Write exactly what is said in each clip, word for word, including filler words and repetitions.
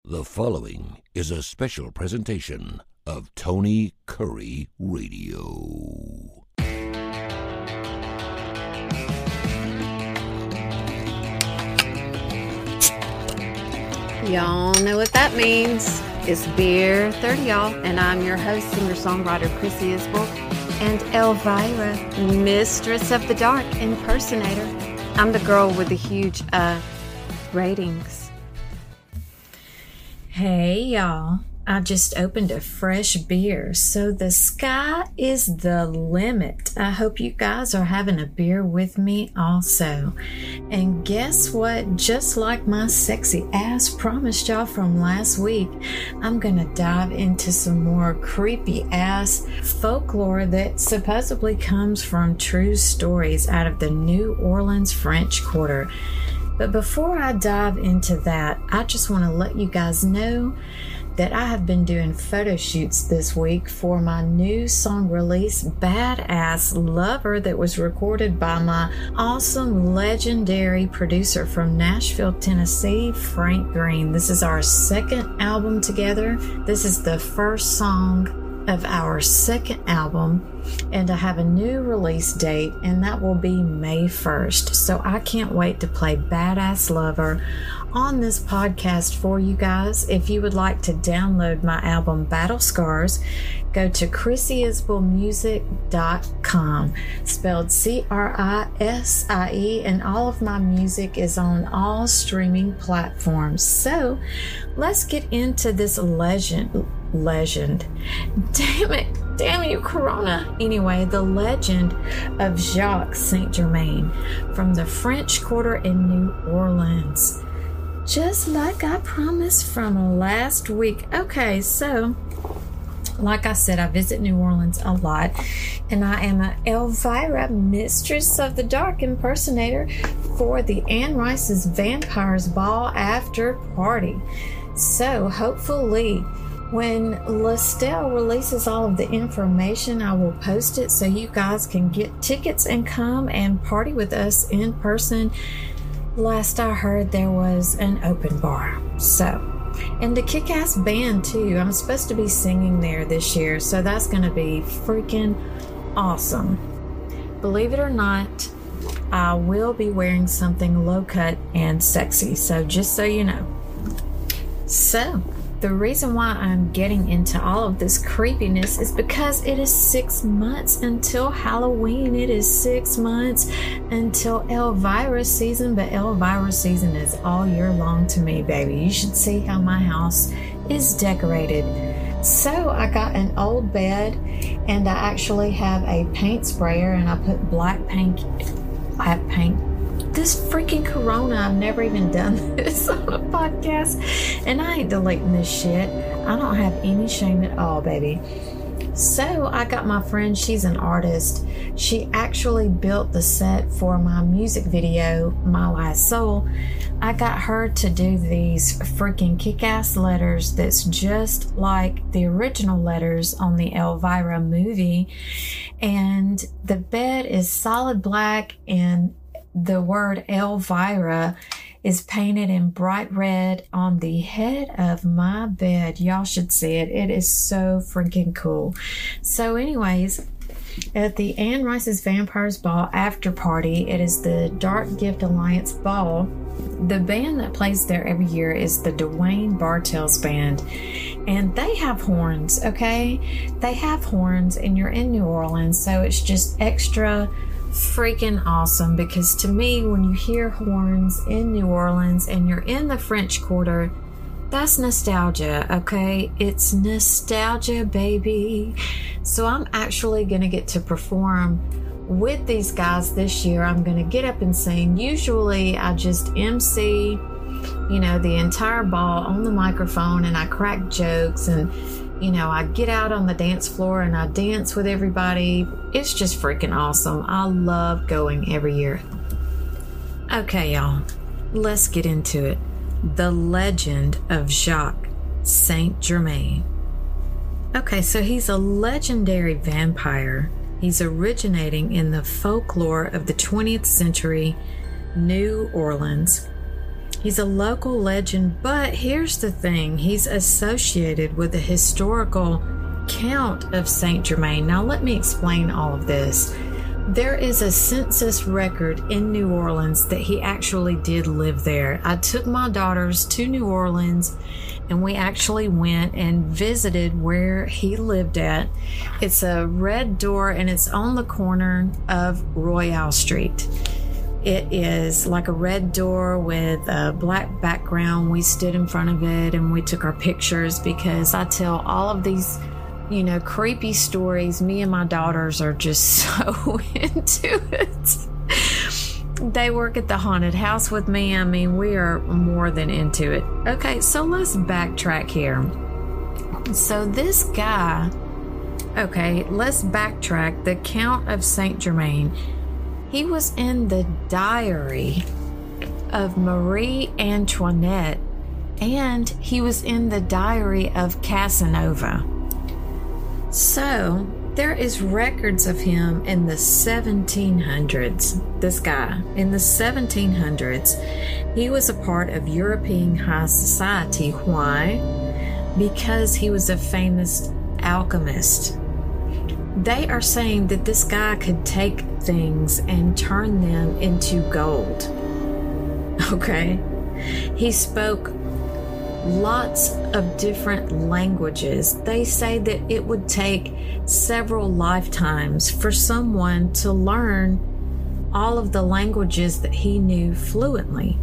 The following is a special presentation of Tony Curry Radio. Y'all know what that means. It's Beer thirty, y'all, and I'm your host, singer-songwriter Chrissy Isbell, and Elvira, Mistress of the Dark impersonator. I'm the girl with the huge uh ratings. Hey, y'all. I just opened a fresh beer, so the sky is the limit. I hope you guys are having a beer with me also. And guess what? Just like my sexy ass promised y'all from last week, I'm gonna dive into some more creepy ass folklore that supposedly comes from true stories out of the New Orleans French Quarter. But before I dive into that, I just want to let you guys know that I have been doing photo shoots this week for my new song release, Badass Lover, that was recorded by my awesome, legendary producer from Nashville, Tennessee, Frank Green. This is our second album together. This is the first song of our second album, and I have a new release date, and that will be May first. So I can't wait to play Badass Lover on this podcast for you guys. If you would like to download my album Battle Scars, go to chrissy isbell music dot com, spelled C R I S I E, and all of my music is on all streaming platforms. So let's get into this legend legend damn it damn you Corona anyway the legend of Jacques Saint Germain from the French Quarter in New Orleans, just like I promised from last week. Okay, so like I said, I visit New Orleans a lot, and I am a Elvira, Mistress of the Dark impersonator for the Anne Rice's Vampires Ball after party. So hopefully when Lestelle releases all of the information, I will post it so you guys can get tickets and come and party with us in person. Last I heard, there was an open bar. So, and the kick-ass band too. I'm supposed to be singing there this year, so that's going to be freaking awesome. Believe it or not, I will be wearing something low-cut and sexy, so just so you know. So, the reason why I'm getting into all of this creepiness is because it is six months until Halloween. It is six months until Elvira season, but Elvira season is all year long to me, baby. You should see how my house is decorated. So I got an old bed, and I actually have a paint sprayer, and I put black paint, black paint, this freaking Corona, I've never even done this on a podcast, and I ain't deleting this shit. I don't have any shame at all, baby. So I got my friend, she's an artist. She actually built the set for my music video, My Last Soul. I got her to do these freaking kick-ass letters that's just like the original letters on the Elvira movie. And the bed is solid black, and the word Elvira is painted in bright red on the head of my bed. Y'all should see it. It is so freaking cool. So anyways, at the Anne Rice's Vampires Ball after party, it is the Dark Gift Alliance Ball. The band that plays there every year is the Dwayne Bartels Band, and they have horns, okay? They have horns, and you're in New Orleans, so it's just extra freaking awesome, because to me, when you hear horns in New Orleans and you're in the French Quarter, that's nostalgia, okay? It's nostalgia, baby. So I'm actually gonna get to perform with these guys this year. I'm gonna get up and sing. Usually I just M C, you know, the entire ball on the microphone, and I crack jokes, and you know, I get out on the dance floor and I dance with everybody. It's just freaking awesome. I love going every year. Okay, y'all, let's get into it. The legend of Jacques Saint Germain. Okay, so he's a legendary vampire. He's originating in the folklore of the twentieth century New Orleans. He's a local legend, but here's the thing. He's associated with the historical Count of Saint Germain. Now, let me explain all of this. There is a census record in New Orleans that he actually did live there. I took my daughters to New Orleans and we actually went and visited where he lived at. It's a red door and it's on the corner of Royale Street. It is like a red door with a black background. We stood in front of it and we took our pictures because I tell all of these, you know, creepy stories. Me and my daughters are just so into it. They work at the haunted house with me. I mean, we are more than into it. Okay, so let's backtrack here. So this guy, okay, let's backtrack. The Count of Saint Germain, he was in the diary of Marie Antoinette, and he was in the diary of Casanova. So there is records of him in the seventeen hundreds. This guy in the seventeen hundreds, he was a part of European high society. Why? Because he was a famous alchemist. They are saying that this guy could take things and turn them into gold. Okay? He spoke lots of different languages. They say that it would take several lifetimes for someone to learn all of the languages that he knew fluently.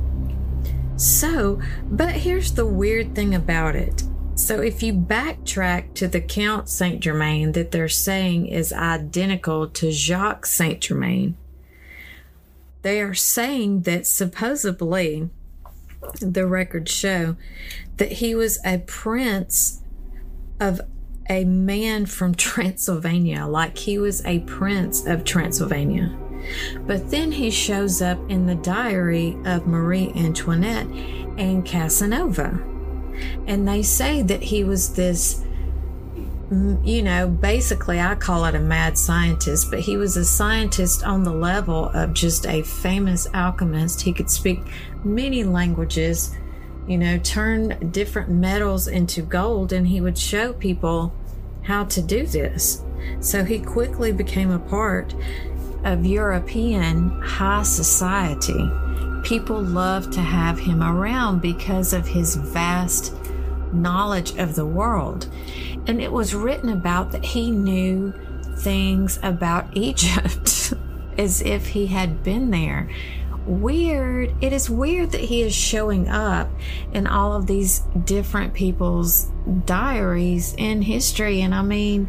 So, but here's the weird thing about it. So if you backtrack to the Count Saint Germain that they're saying is identical to Jacques Saint Germain, they are saying that supposedly the records show that he was a prince of a man from Transylvania, like he was a prince of Transylvania. But then he shows up in the diary of Marie Antoinette and Casanova. And they say that he was this, you know, basically I call it a mad scientist, but he was a scientist on the level of just a famous alchemist. He could speak many languages, you know, turn different metals into gold, and he would show people how to do this. So he quickly became a part of European high society. People loved to have him around because of his vast knowledge of the world. And it was written about that he knew things about Egypt as if he had been there. Weird. It is weird that he is showing up in all of these different people's diaries in history. And I mean,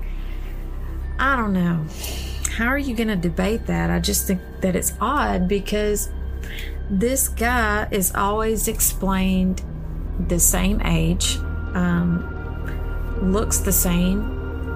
I don't know. How are you going to debate that? I just think that it's odd because this guy is always explained the same age, um, looks the same.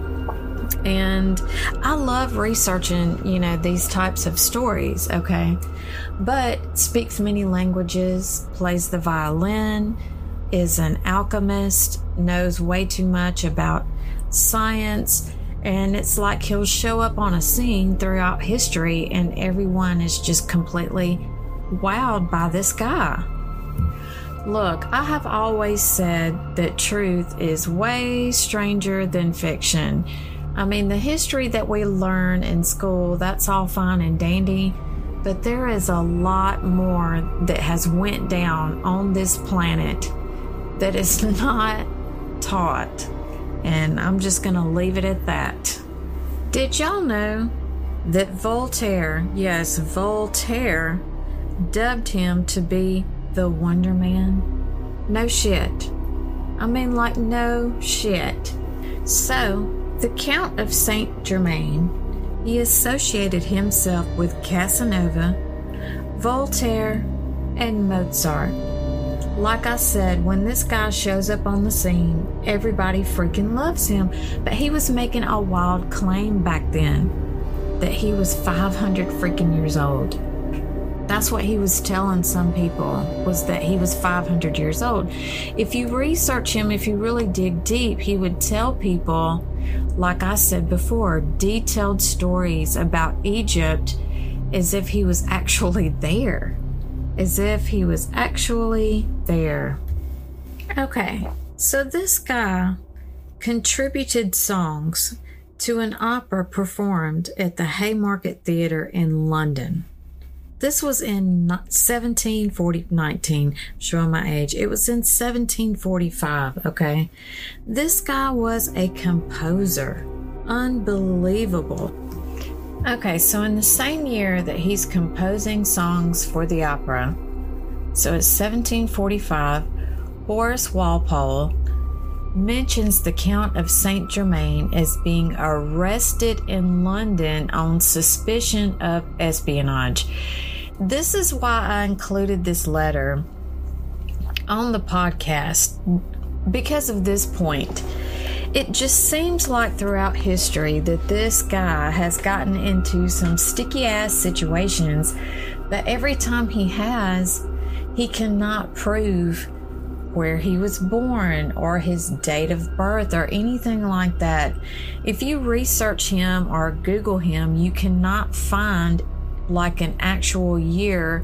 And I love researching, you know, these types of stories, okay? But speaks many languages, plays the violin, is an alchemist, knows way too much about science. And it's like he'll show up on a scene throughout history and everyone is just completely wowed by this guy. Look, I have always said that truth is way stranger than fiction. I mean, the history that we learn in school, that's all fine and dandy, but there is a lot more that has went down on this planet that is not taught. And I'm just going to leave it at that. Did y'all know that Voltaire, yes, Voltaire, dubbed him to be the Wonder Man? No shit. I mean, like, no shit. So, the Count of Saint Germain, he associated himself with Casanova, Voltaire, and Mozart. Like I said, when this guy shows up on the scene, everybody freaking loves him. But he was making a wild claim back then that he was five hundred freaking years old. That's what he was telling some people, was that he was five hundred years old. If you research him, if you really dig deep, he would tell people, like I said before, detailed stories about Egypt as if he was actually there. as if he was actually there. Okay, so this guy contributed songs to an opera performed at the Haymarket Theatre in London. This was in seventeen forty, nineteen, showing my age. It was in seventeen forty-five, okay? This guy was a composer. Unbelievable. Okay, so in the same year that he's composing songs for the opera, so it's seventeen forty-five, Horace Walpole mentions the Count of Saint Germain as being arrested in London on suspicion of espionage. This is why I included this letter on the podcast, because of this point. It just seems like throughout history that this guy has gotten into some sticky ass situations that every time he has, he cannot prove where he was born or his date of birth or anything like that. If you research him or Google him, you cannot find like an actual year,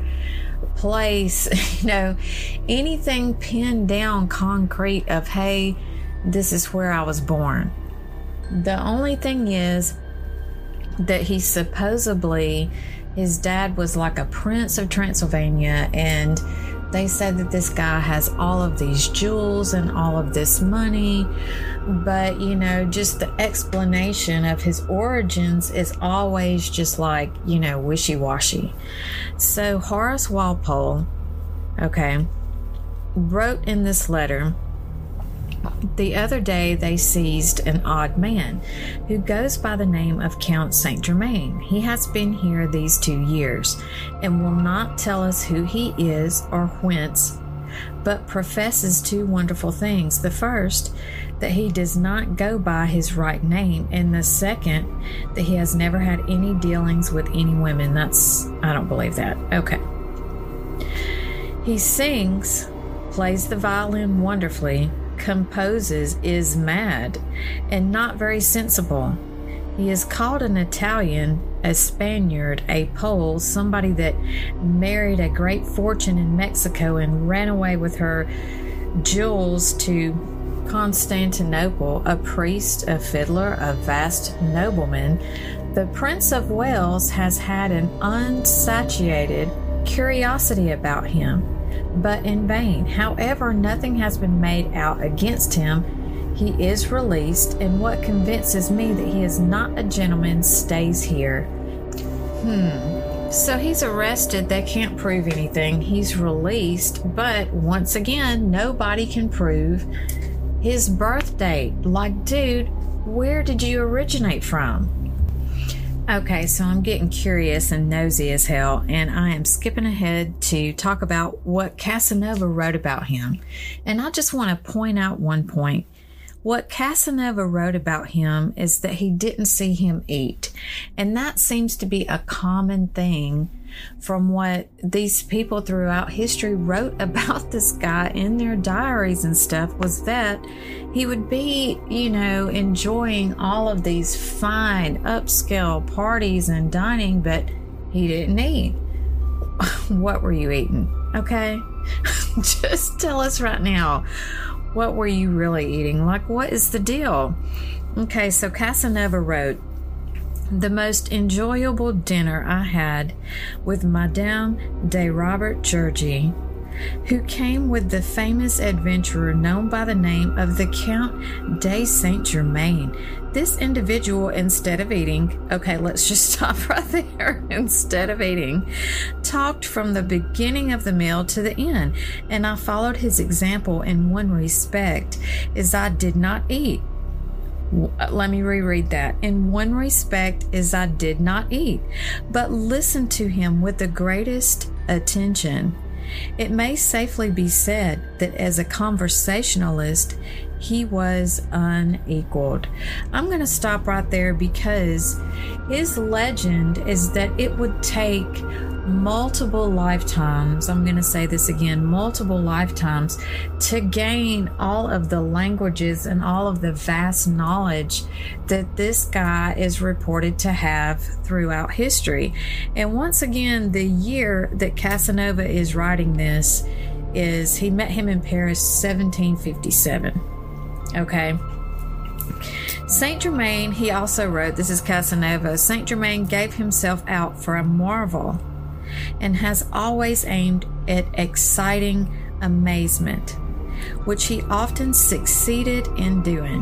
place, you know, anything pinned down concrete of, hey, this is where I was born. The only thing is that he supposedly, his dad was like a prince of Transylvania, and they said that this guy has all of these jewels and all of this money, but, you know, just the explanation of his origins is always just like, you know, wishy-washy. So Horace Walpole, okay, wrote in this letter, the other day they seized an odd man who goes by the name of Count Saint Germain. He has been here these two years and will not tell us who he is or whence, but professes two wonderful things. The first, that he does not go by his right name, and the second, that he has never had any dealings with any women. That's, I don't believe that. Okay. He sings, plays the violin wonderfully, composes, is mad, and not very sensible. He is called an Italian, a Spaniard, a Pole, somebody that married a great fortune in Mexico and ran away with her jewels to Constantinople, a priest, a fiddler, a vast nobleman. The Prince of Wales has had an unsatiated curiosity about him, but in vain. However, nothing has been made out against him. He is released, and what convinces me that he is not a gentleman stays here. Hmm. So he's arrested. They can't prove anything. He's released, but once again, nobody can prove his birth date. Like, dude, where did you originate from? Okay, so I'm getting curious and nosy as hell, and I am skipping ahead to talk about what Casanova wrote about him. And I just want to point out one point. What Casanova wrote about him is that he didn't see him eat. And that seems to be a common thing from what these people throughout history wrote about this guy in their diaries and stuff, was that he would be, you know, enjoying all of these fine upscale parties and dining, but he didn't eat. What were you eating? Okay? Just tell us right now. What were you really eating? Like, what is the deal? Okay, so Casanova wrote, the most enjoyable dinner I had with Madame de Robert Gergy, who came with the famous adventurer known by the name of the Count de Saint Germain. This individual, instead of eating, okay, let's just stop right there. Instead of eating, talked from the beginning of the meal to the end, and I followed his example in one respect, as I did not eat. Let me reread that. In one respect, as I did not eat, but listened to him with the greatest attention. It may safely be said that as a conversationalist, He was unequaled. I'm going to stop right there because his legend is that it would take multiple lifetimes, I'm going to say this again, multiple lifetimes, to gain all of the languages and all of the vast knowledge that this guy is reported to have throughout history. And once again, the year that Casanova is writing this is, he met him in Paris, seventeen fifty-seven. Okay. Saint Germain, he also wrote, this is Casanova, Saint Germain gave himself out for a marvel and has always aimed at exciting amazement, which he often succeeded in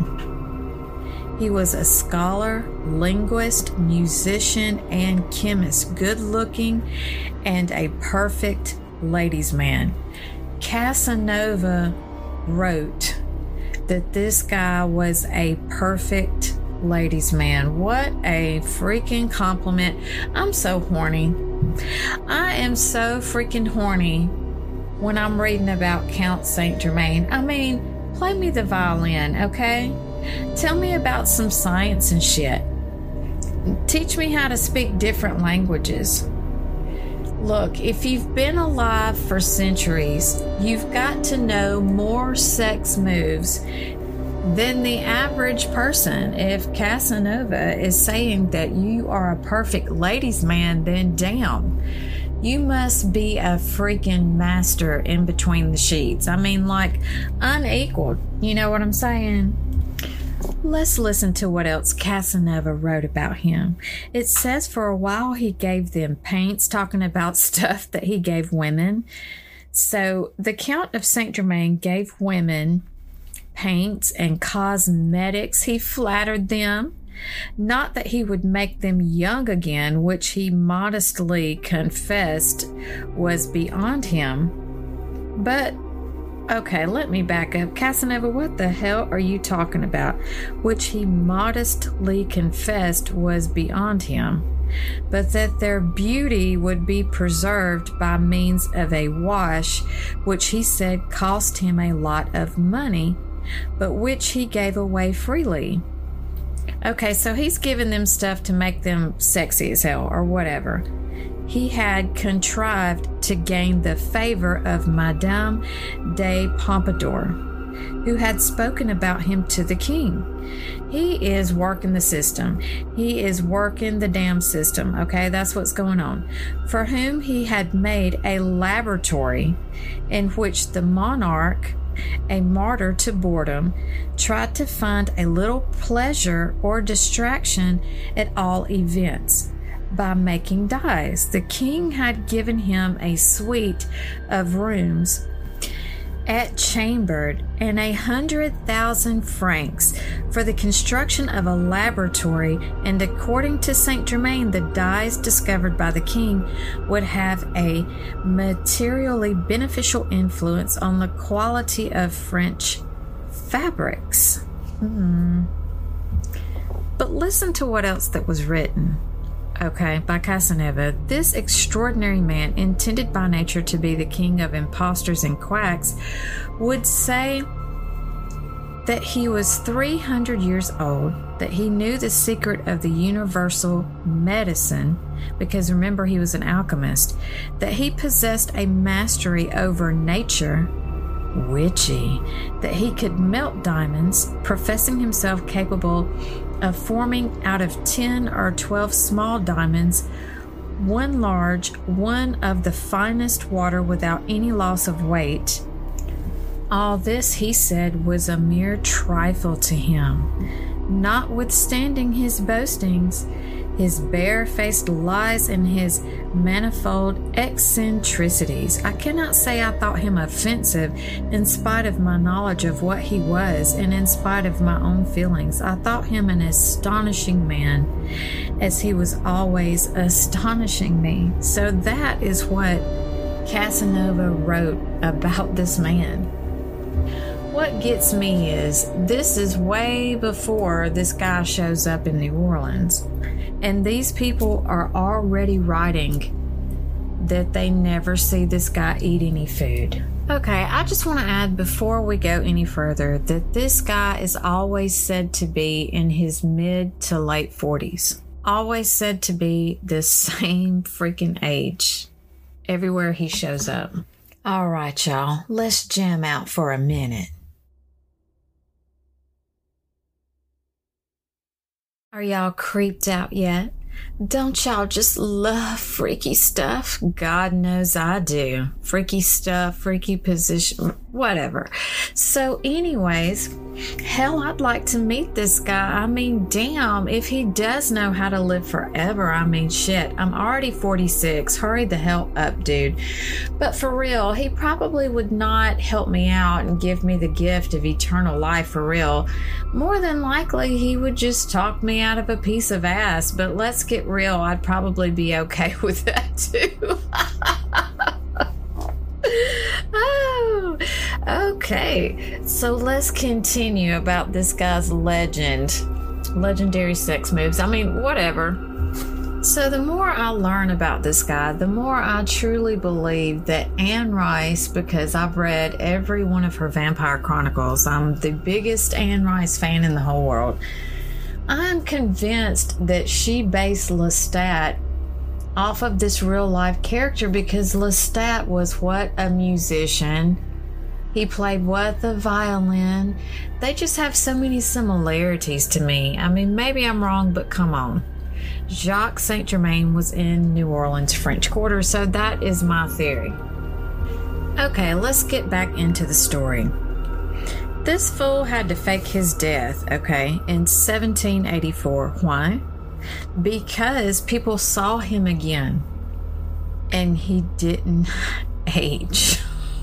doing. He was a scholar, linguist, musician, and chemist, good-looking, and a perfect ladies' man. Casanova wrote that this guy was a perfect ladies' man. What a freaking compliment. I'm so horny. I am so freaking horny when I'm reading about Count Saint Germain. I mean, play me the violin, okay? Tell me about some science and shit. Teach me how to speak different languages. Look, if you've been alive for centuries, you've got to know more sex moves than the average person. If Casanova is saying that you are a perfect ladies' man, then damn, you must be a freaking master in between the sheets. I mean, like, unequaled. You know what I'm saying? Let's listen to what else Casanova wrote about him. It says for a while he gave them paints, talking about stuff that he gave women. So the Count of Saint Germain gave women paints and cosmetics. He flattered them. Not that he would make them young again, which he modestly confessed was beyond him. But okay, let me back up. Casanova, what the hell are you talking about? Which he modestly confessed was beyond him, but that their beauty would be preserved by means of a wash, which he said cost him a lot of money, but which he gave away freely. Okay, so he's giving them stuff to make them sexy as hell or whatever. He had contrived to gain the favor of Madame de Pompadour, who had spoken about him to the king. He is working the system. He is working the damn system, okay? That's what's going on. For whom he had made a laboratory in which the monarch, a martyr to boredom, tried to find a little pleasure or distraction at all events by making dyes. The king had given him a suite of rooms at Chambord and a hundred thousand francs for the construction of a laboratory, and according to Saint Germain, the dyes discovered by the king would have a materially beneficial influence on the quality of French fabrics. Hmm. But listen to what else that was written. Okay, by Casanova. This extraordinary man, intended by nature to be the king of impostors and quacks, would say that he was three hundred years old, that he knew the secret of the universal medicine, because remember, he was an alchemist, that he possessed a mastery over nature, witchy, that he could melt diamonds, professing himself capable of forming out of ten or twelve small diamonds one large, one of the finest water without any loss of weight. All this, he said, was a mere trifle to him, notwithstanding his boastings, his bare-faced lies, and his manifold eccentricities. I cannot say I thought him offensive in spite of my knowledge of what he was, and in spite of my own feelings. I thought him an astonishing man, as he was always astonishing me. So that is what Casanova wrote about this man. What gets me is, this is way before this guy shows up in New Orleans. And these people are already writing that they never see this guy eat any food. Okay, I just want to add before we go any further that this guy is always said to be in his mid to late forties. Always said to be the same freaking age everywhere he shows up. All right, y'all, let's jam out for a minute. Are y'all creeped out yet? Don't y'all just love freaky stuff? God knows I do. Freaky stuff, freaky position, whatever. So anyways, hell, I'd like to meet this guy. I mean, damn, if he does know how to live forever, I mean, shit, I'm already forty-six. Hurry the hell up, dude. But for real, he probably would not help me out and give me the gift of eternal life for real. More than likely, he would just talk me out of a piece of ass. But let's get real, I'd probably be okay with that too. Oh, okay. So let's continue about this guy's legend. Legendary sex moves. I mean, whatever. So the more I learn about this guy, the more I truly believe that Anne Rice, because I've read every one of her Vampire Chronicles, I'm the biggest Anne Rice fan in the whole world. I'm convinced that she based Lestat off of this real life character because Lestat was what? A musician. He played what? The violin. They just have so many similarities to me. I mean, maybe I'm wrong, but come on. Jacques Saint Germain was in New Orleans, French Quarter, so that is my theory. Okay, let's get back into the story. This fool had to fake his death, okay, in seventeen eighty-four. Why? Because people saw him again and he didn't age.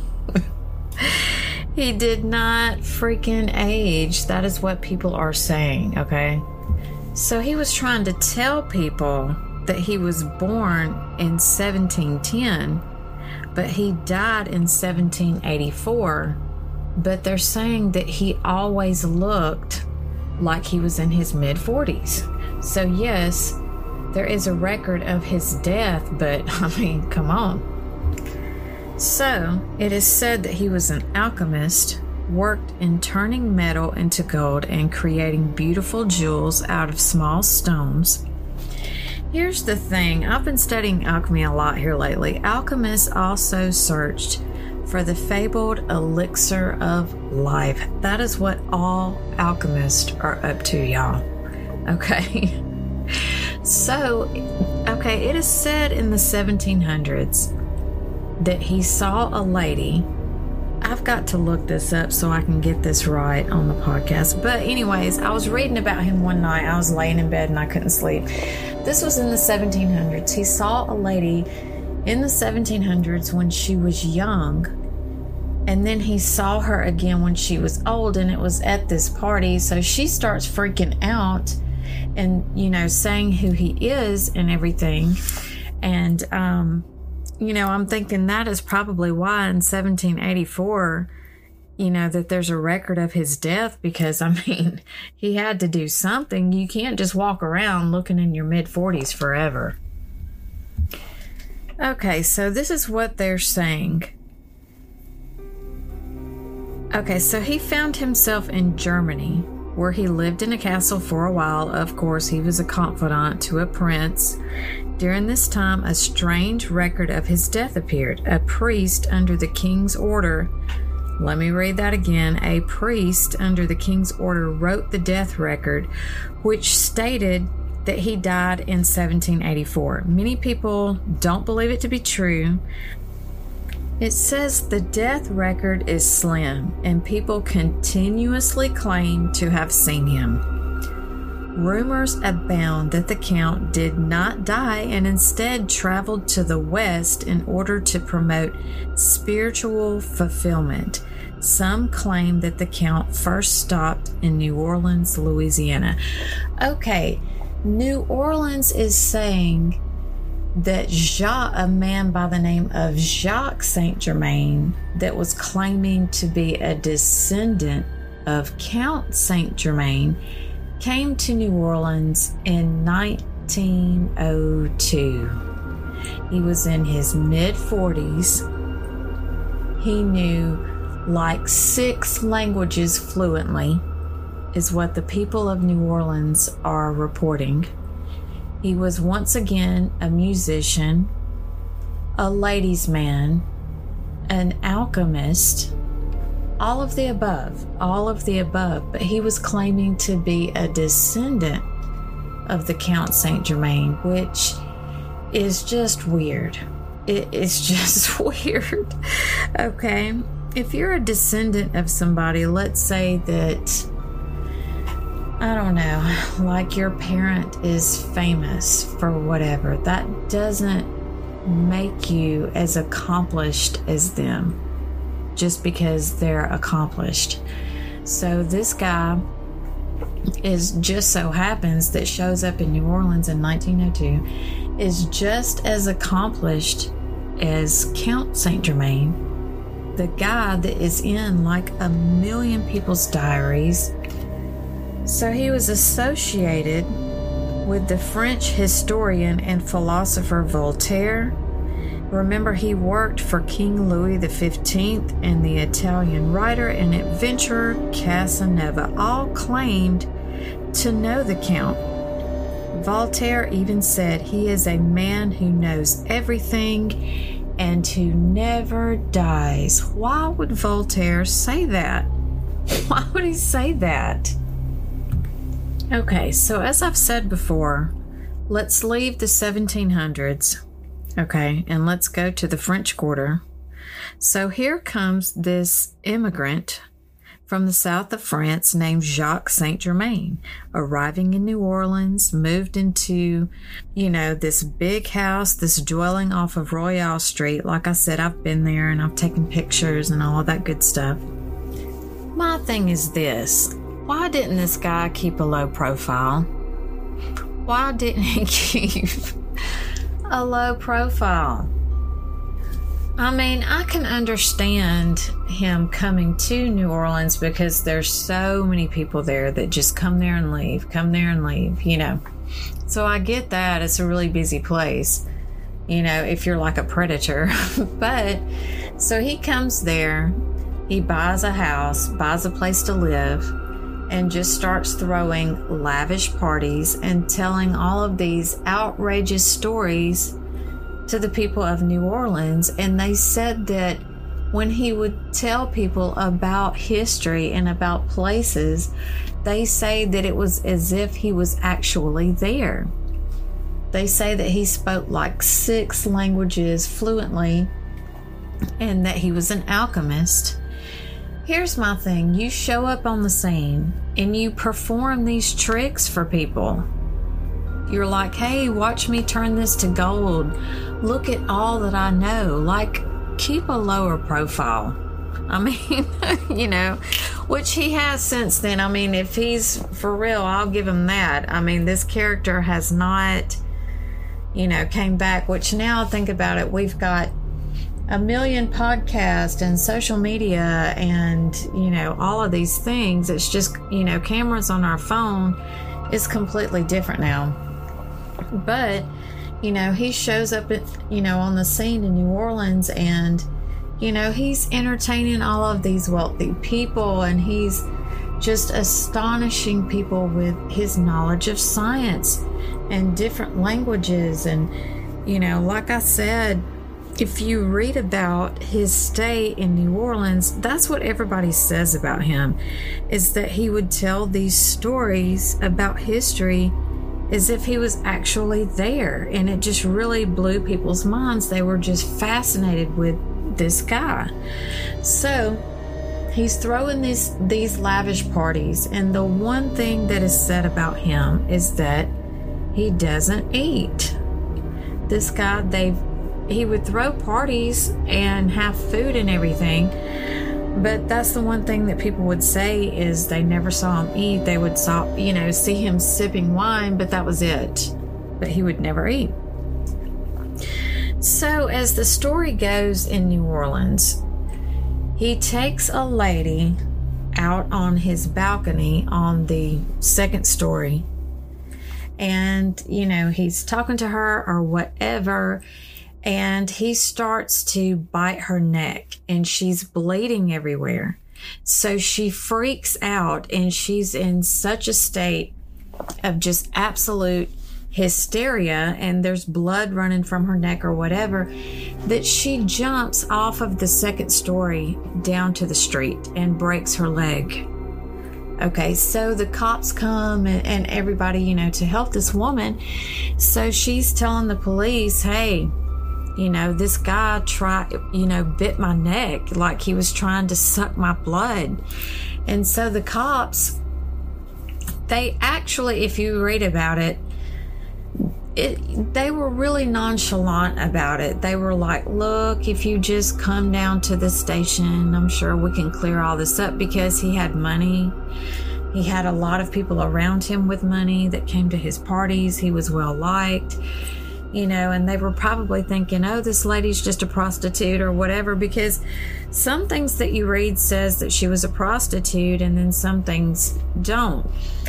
He did not freaking age. That is what people are saying, okay? So he was trying to tell people that he was born in seventeen ten, but he died in seventeen eighty-four. But they're saying that he always looked like he was in his mid-forties. So yes, there is a record of his death, but I mean, come on. So it is said that he was an alchemist, worked in turning metal into gold and creating beautiful jewels out of small stones. Here's the thing, I've been studying alchemy a lot here lately. Alchemists also searched for the fabled elixir of life. That is what all alchemists are up to, y'all. Okay. So, okay, it is said in the seventeen hundreds that he saw a lady. I've got to look this up so I can get this right on the podcast. But anyways, I was reading about him one night. I was laying in bed and I couldn't sleep. This was in the seventeen hundreds. He saw a lady in the seventeen hundreds when she was young. And then he saw her again when she was old, and it was at this party. So she starts freaking out and, you know, saying who he is and everything. And, um, you know, I'm thinking that is probably why in seventeen eighty-four, you know, that there's a record of his death, because, I mean, he had to do something. You can't just walk around looking in your mid-forties forever. Okay, so this is what they're saying. Okay, so he found himself in Germany, where he lived in a castle for a while. Of course, he was a confidant to a prince. During this time, a strange record of his death appeared. A priest under the king's order, let me read that again, a priest under the king's order wrote the death record, which stated that he died in seventeen eighty-four. Many people don't believe it to be true. It says the death record is slim, and people continuously claim to have seen him. Rumors abound that the Count did not die and instead traveled to the West in order to promote spiritual fulfillment. Some claim that the Count first stopped in New Orleans, Louisiana. Okay, New Orleans is saying that Jacques, a man by the name of Jacques Saint Germain, that was claiming to be a descendant of Count Saint Germain, came to New Orleans in nineteen oh two. He was in his mid-forties, He knew like six languages fluently, is what the people of New Orleans are reporting. He was once again a musician, a ladies' man, an alchemist, all of the above, all of the above. But he was claiming to be a descendant of the Count Saint Germain, which is just weird. It is just weird. Okay, if you're a descendant of somebody, let's say that, I don't know, like your parent is famous for whatever, that doesn't make you as accomplished as them just because they're accomplished. So this guy is just so happens that shows up in New Orleans in nineteen oh two is just as accomplished as Count Saint Germain, the guy that is in like a million people's diaries. So he was associated with the French historian and philosopher Voltaire. Remember, he worked for King Louis the fifteenth, and the Italian writer and adventurer Casanova all claimed to know the Count. Voltaire even said he is a man who knows everything and who never dies. Why would Voltaire say that? Why would he say that? Okay, so as I've said before, let's leave the seventeen hundreds, okay, and let's go to the French Quarter. So here comes this immigrant from the south of France named Jacques Saint Germain, arriving in New Orleans, moved into, you know, this big house, this dwelling off of Royale Street. Like I said, I've been there and I've taken pictures and all of that good stuff. My thing is this. Why didn't this guy keep a low profile? Why didn't he keep a low profile? I mean, I can understand him coming to New Orleans because there's so many people there that just come there and leave, come there and leave, you know. So I get that. It's a really busy place, you know, if you're like a predator. But so he comes there, he buys a house, buys a place to live, and just starts throwing lavish parties and telling all of these outrageous stories to the people of New Orleans. And they said that when he would tell people about history and about places, they say that it was as if he was actually there. They say that he spoke like six languages fluently and that he was an alchemist. Here's my thing. You show up on the scene and you perform these tricks for people. You're like, hey, watch me turn this to gold. Look at all that I know. Like, keep a lower profile. I mean, you know, which he has since then. I mean, if he's for real, I'll give him that. I mean, this character has not, you know, came back, which now think about it, we've got a million podcasts and social media and, you know, all of these things. It's just, you know, cameras on our phone is completely different now. But, you know, he shows up at, you know, on the scene in New Orleans and, you know, he's entertaining all of these wealthy people and he's just astonishing people with his knowledge of science and different languages. And, you know, like I said, if you read about his stay in New Orleans, that's what everybody says about him, is that he would tell these stories about history as if he was actually there. And it just really blew people's minds. They were just fascinated with this guy. So he's throwing these, these lavish parties. And the one thing that is said about him is that he doesn't eat. This guy, they've he would throw parties and have food and everything, but that's the one thing that people would say is they never saw him eat. They would saw, you know, see him sipping wine, but that was it. But he would never eat. So as the story goes in New Orleans, he takes a lady out on his balcony on the second story, and, you know, he's talking to her or whatever. and he starts to bite her neck, and she's bleeding everywhere. So she freaks out, and she's in such a state of just absolute hysteria, and there's blood running from her neck or whatever, that she jumps off of the second story down to the street and breaks her leg. Okay, so the cops come and, and everybody, you know, to help this woman. So she's telling the police, hey, you know, this guy tried, you know, bit my neck like he was trying to suck my blood. And so the cops, they actually, if you read about it, It, they were really nonchalant about it. They were like, look, if you just come down to the station, I'm sure we can clear all this up, because he had money. He had a lot of people around him with money that came to his parties. He was well liked, you know, and they were probably thinking, oh, this lady's just a prostitute or whatever, because some things that you read says that she was a prostitute and then some things don't.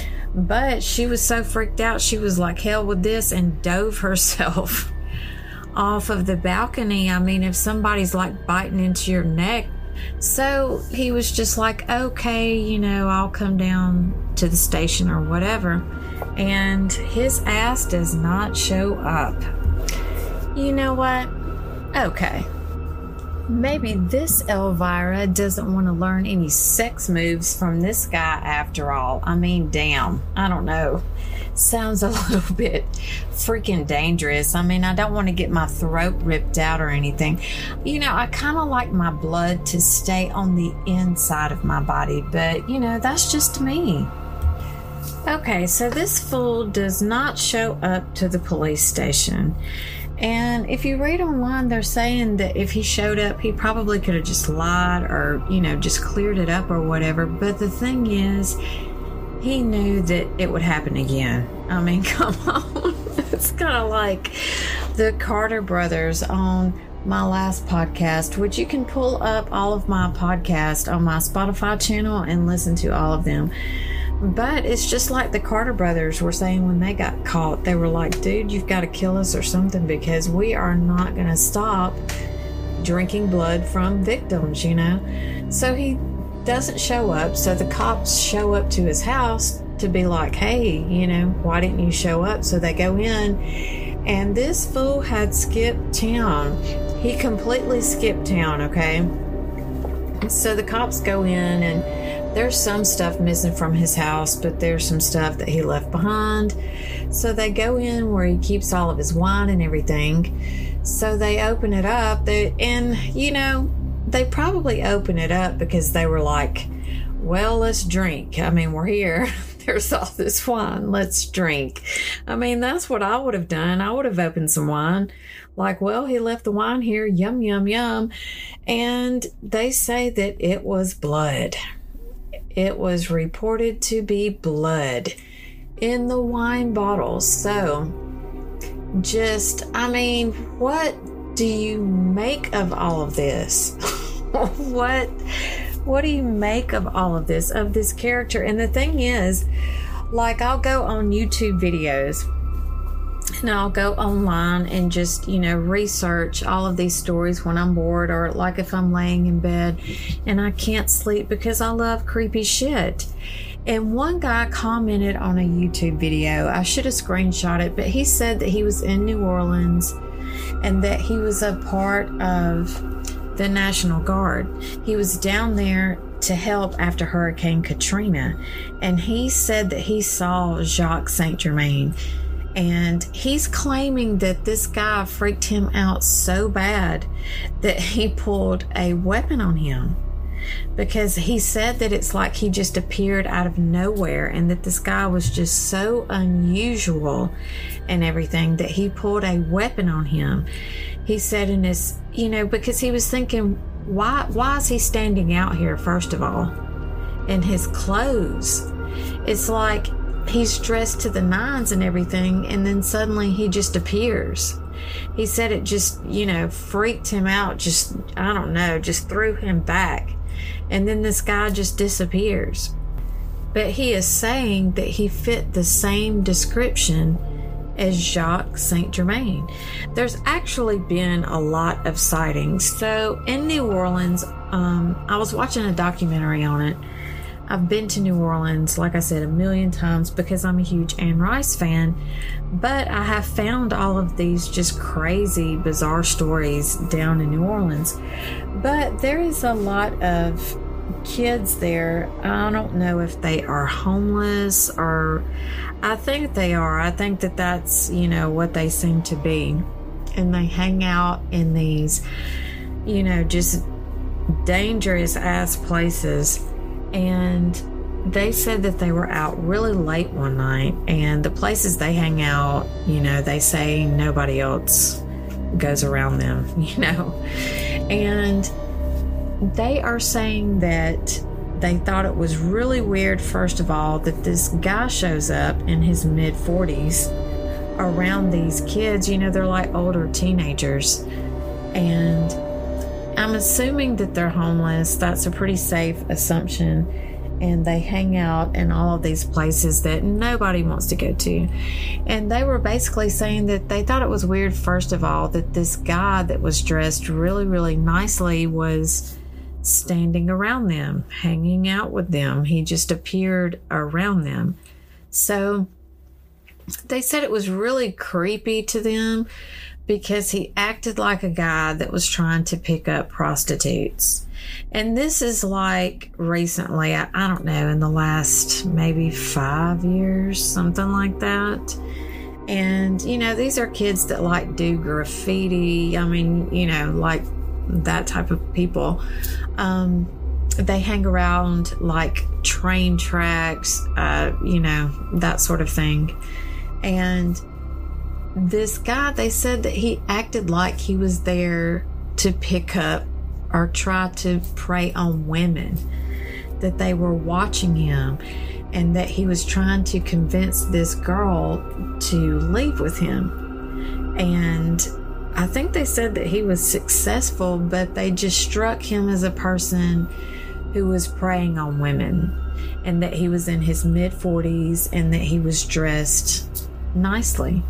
But she was so freaked out, she was like, hell with this, and dove herself off of the balcony. I mean, if somebody's like biting into your neck. So he was just like, okay, you know, I'll come down to the station or whatever. And his ass does not show up. You know what? Okay. Maybe this Elvira doesn't want to learn any sex moves from this guy after all. I mean, damn. I don't know. Sounds a little bit freaking dangerous. I mean, I don't want to get my throat ripped out or anything. You know, I kind of like my blood to stay on the inside of my body, but, you know, that's just me. Okay, so this fool does not show up to the police station. And if you read online, they're saying that if he showed up, he probably could have just lied or, you know, just cleared it up or whatever. But the thing is, he knew that it would happen again. I mean, come on. It's kind of like the Carter brothers on my last podcast, which you can pull up all of my podcasts on my Spotify channel and listen to all of them. But it's just like the Carter brothers were saying when they got caught. They were like, dude, you've got to kill us or something, because we are not going to stop drinking blood from victims, you know? So he doesn't show up. So the cops show up to his house to be like, hey, you know, why didn't you show up? So they go in, and this fool had skipped town. He completely skipped town, okay? So the cops go in, and there's some stuff missing from his house, but there's some stuff that he left behind. So they go in where he keeps all of his wine and everything. So they open it up, they, and, you know, they probably open it up because they were like, well, let's drink. I mean, we're here. There's all this wine. Let's drink. I mean, that's what I would have done. I would have opened some wine. Like, well, he left the wine here. Yum, yum, yum. And they say that it was blood. It was reported to be blood in the wine bottles. So, just, I mean, what do you make of all of this? What, what do you make of all of this, of this character? And the thing is, like, I'll go on YouTube videos, and I'll go online and just, you know, research all of these stories when I'm bored, or like if I'm laying in bed and I can't sleep, because I love creepy shit. And one guy commented on a YouTube video, I should have screenshot it, but he said that he was in New Orleans and that he was a part of the National Guard. He was down there to help after Hurricane Katrina, and he said that he saw Jacques Saint Germain. And he's claiming that this guy freaked him out so bad that he pulled a weapon on him, because he said that it's like he just appeared out of nowhere, and that this guy was just so unusual and everything that he pulled a weapon on him. He said in his, you know, because he was thinking, why, why is he standing out here, first of all, in his clothes? It's like he's dressed to the nines and everything, and then suddenly he just appears. He said it just, you know, freaked him out, just, I don't know, just threw him back. And then this guy just disappears. But he is saying that he fit the same description as Jacques Saint Germain. There's actually been a lot of sightings. So in New Orleans, um, I was watching a documentary on it. I've been to New Orleans, like I said, a million times because I'm a huge Anne Rice fan, but I have found all of these just crazy, bizarre stories down in New Orleans. But there is a lot of kids there. I don't know if they are homeless or I think they are. I think that that's, you know, what they seem to be. And they hang out in these, you know, just dangerous ass places. And they said that they were out really late one night, and the places they hang out, you know, they say nobody else goes around them, you know. And they are saying that they thought it was really weird, first of all, that this guy shows up in his mid forties around these kids. You know, they're like older teenagers. And I'm assuming that they're homeless. That's a pretty safe assumption. And they hang out in all of these places that nobody wants to go to. And they were basically saying that they thought it was weird, first of all, that this guy that was dressed really, really nicely was standing around them, hanging out with them. He just appeared around them. So they said it was really creepy to them because he acted like a guy that was trying to pick up prostitutes. And this is like recently, I, I don't know, in the last maybe five years, something like that. And, you know, these are kids that like do graffiti. I mean, you know, like that type of people. Um, they hang around like train tracks, uh, you know, that sort of thing. And this guy, they said that he acted like he was there to pick up or try to prey on women, that they were watching him and that he was trying to convince this girl to leave with him. And I think they said that he was successful, but they just struck him as a person who was preying on women, and that he was in his mid forties and that he was dressed nicely.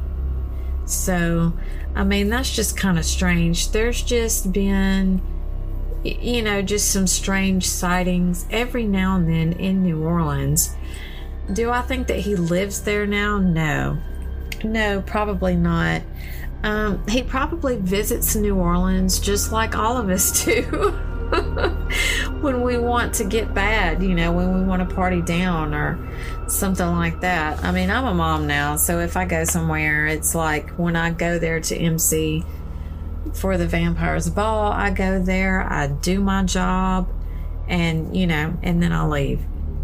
So, I mean, that's just kind of strange. There's just been, you know, just some strange sightings every now and then in New Orleans. Do I think that he lives there now? No. No, probably not. Um, he probably visits New Orleans just like all of us do. When we want to get bad, you know, when we want to party down or something like that. I mean, I'm a mom now, so if I go somewhere, it's like when I go there to M C for the Vampires Ball, I go there, I do my job, and, you know, and then I leave.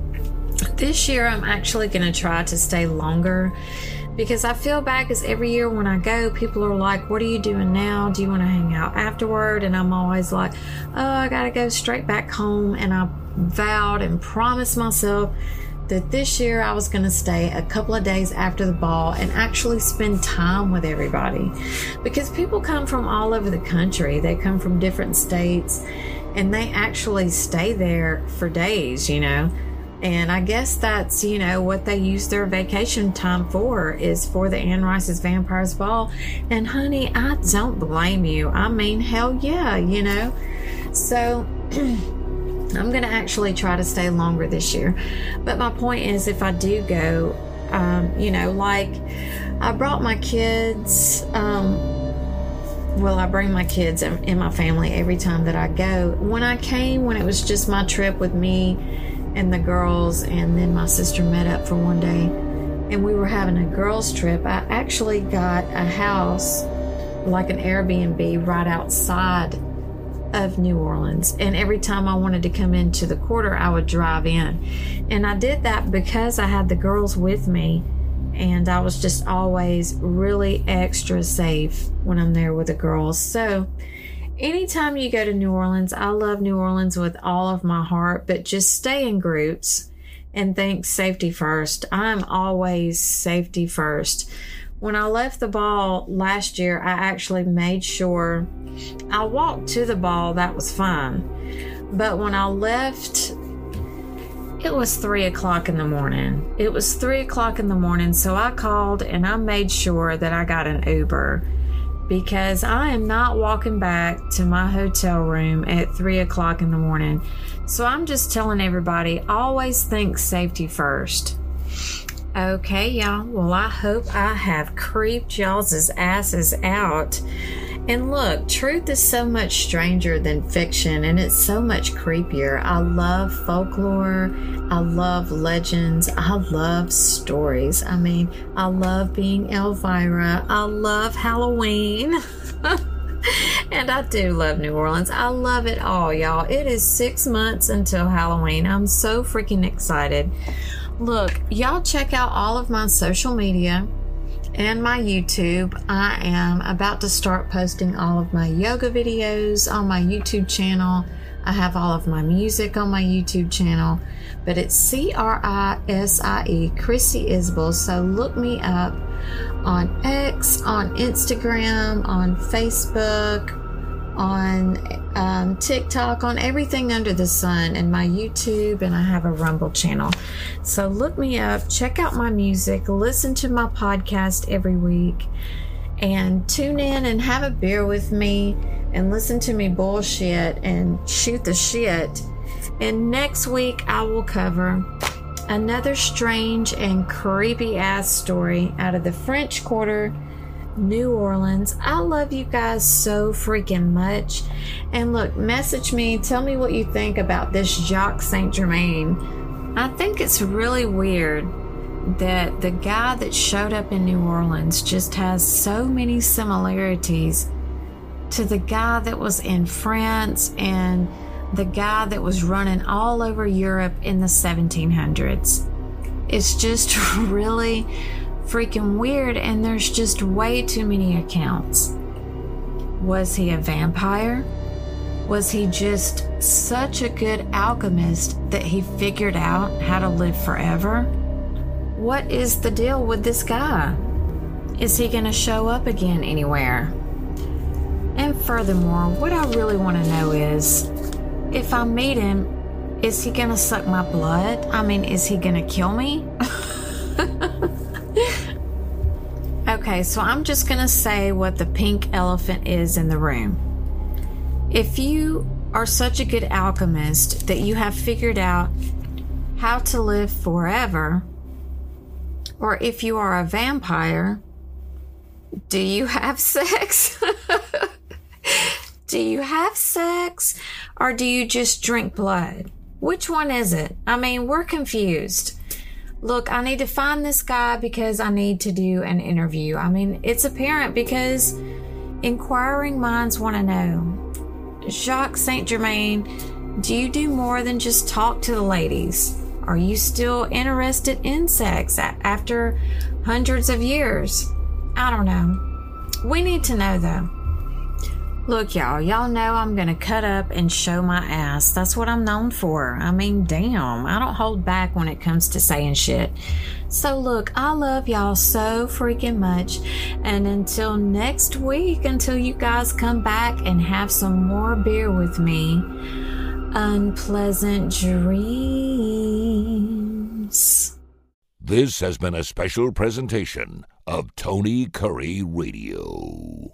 This year, I'm actually going to try to stay longer because I feel bad because every year when I go, people are like, what are you doing now? Do you want to hang out afterward? And I'm always like, oh, I got to go straight back home. And I vowed and promised myself that this year I was going to stay a couple of days after the ball and actually spend time with everybody. Because people come from all over the country. They come from different states and they actually stay there for days, you know. And I guess that's, you know, what they use their vacation time for, is for the Anne Rice's Vampires Ball. And honey, I don't blame you. I mean, hell yeah, you know. So I'm going to actually try to stay longer this year. But my point is, if I do go, um, you know, like I brought my kids, um, well, I bring my kids and my family every time that I go. When I came, when it was just my trip with me and the girls, and then my sister met up for one day and we were having a girls trip, I actually got a house, like an Airbnb, right outside of New Orleans. And every time I wanted to come into the quarter, I would drive in. And I did that because I had the girls with me, and I was just always really extra safe when I'm there with the girls. So anytime you go to New Orleans, I love New Orleans with all of my heart, but just stay in groups and think safety first. I'm always safety first. When I left the ball last year, I actually made sure I walked to the ball. That was fine. But when I left, think it was three o'clock in the morning. It was three o'clock in the morning, so I called and I made sure that I got an Uber because I am not walking back to my hotel room at three o'clock in the morning. So I'm just telling everybody, always think safety first. Okay, y'all. Well, I hope I have creeped y'all's asses out. And look, truth is so much stranger than fiction, and it's so much creepier. I love folklore. I love legends. I love stories. I mean, I love being Elvira. I love Halloween. And I do love New Orleans. I love it all, y'all. It is six months until Halloween. I'm so freaking excited. Look, y'all check out all of my social media and my YouTube. I am about to start posting all of my yoga videos on my YouTube channel. I have all of my music on my YouTube channel, but it's C R I S I E, Chrissy Isbell. So look me up on X, on Instagram, on Facebook, on um, TikTok, on everything under the sun, and my YouTube, and I have a Rumble channel. So look me up, check out my music, listen to my podcast every week, and tune in and have a beer with me and listen to me bullshit and shoot the shit. And next week I will cover another strange and creepy ass story out of the French Quarter, New Orleans. I love you guys so freaking much. And look, message me, tell me what you think about this Jacques Saint Germain. I think it's really weird that the guy that showed up in New Orleans just has so many similarities to the guy that was in France and the guy that was running all over Europe in the seventeen hundreds. It's just really freaking weird, and there's just way too many accounts. Was he a vampire? Was he just such a good alchemist that he figured out how to live forever? What is the deal with this guy? Is he gonna show up again anywhere? And furthermore, what I really want to know is, if I meet him, is he gonna suck my blood? I mean, is he gonna kill me? Okay, so I'm just gonna say what the pink elephant is in the room. If you are such a good alchemist that you have figured out how to live forever, or if you are a vampire, do you have sex? Do you have sex, or do you just drink blood? Which one is it? I mean, we're confused. Look, I need to find this guy because I need to do an interview. I mean, it's apparent because inquiring minds want to know. Jacques Saint Germain, do you do more than just talk to the ladies? Are you still interested in sex after hundreds of years? I don't know. We need to know, though. Look, y'all, y'all know I'm going to cut up and show my ass. That's what I'm known for. I mean, damn, I don't hold back when it comes to saying shit. So look, I love y'all so freaking much. And until next week, until you guys come back and have some more beer with me, unpleasant dreams. This has been a special presentation of Tony Curry Radio.